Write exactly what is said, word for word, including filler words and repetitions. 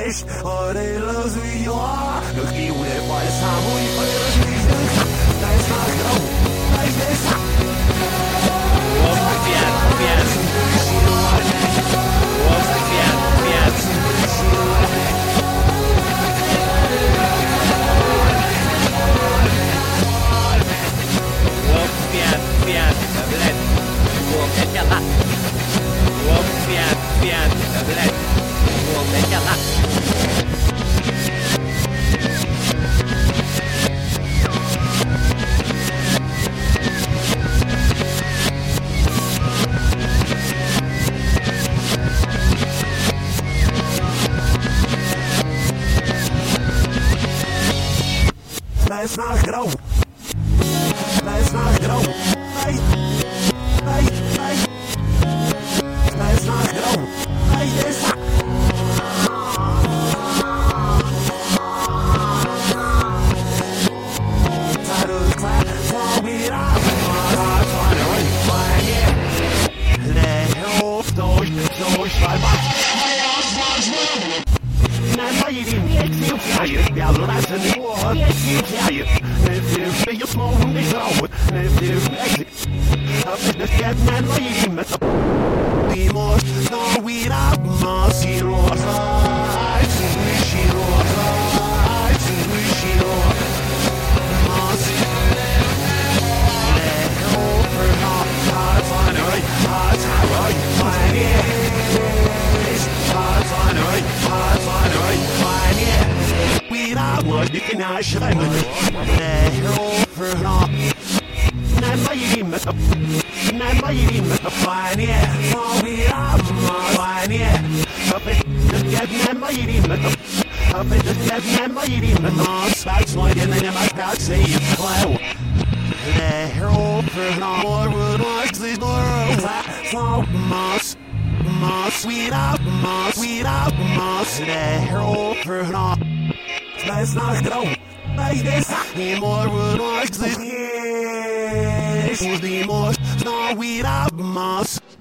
Wees, oordeelloos wie je was. Nog die hoe de paarden staan, hoe je oordeelloos wie je was. Daar is maar gewoon, daar is best. Wolf, bien, bien. Wolf, bien, bien. Wolf, bien, bien. Överrätt. Wolf, ett jalla. Wolf, bien, bien. Överrätt. Wolf, ett jalla. Let's not go. Let's not go. Hey, hey, hey. Let's not go. Hey, this. Title clap, fall me up. Hearts on the right fire. Let hope those, those, bye bye. Ja, zo laat ze niet horen. Ja, je heeft je smoke om die vrouwen. Heeft je echt. Dat is de cat man waar je niet met de. Die moest nog weer op. Maar zie roze. Zie roze. Zie roze. Maar zie. Let over now. Hearts on the right. Hearts on the right. Fine, yeah. Hearts on the right. Hearts on the right. Fine, yeah. I was looking at shit I would over and off. Not by you, but not by you, but fine, yeah. Oh, we are fine, yeah. Up it, just get not by you, but up it, just get not by you, but no, spots like in the my God say you flow. Let over and off. More would like this world. So much, much sweet up, much sweet up, much let over and off. Let's not go. Like this. The more would like this. Yes. The more. No, we have must.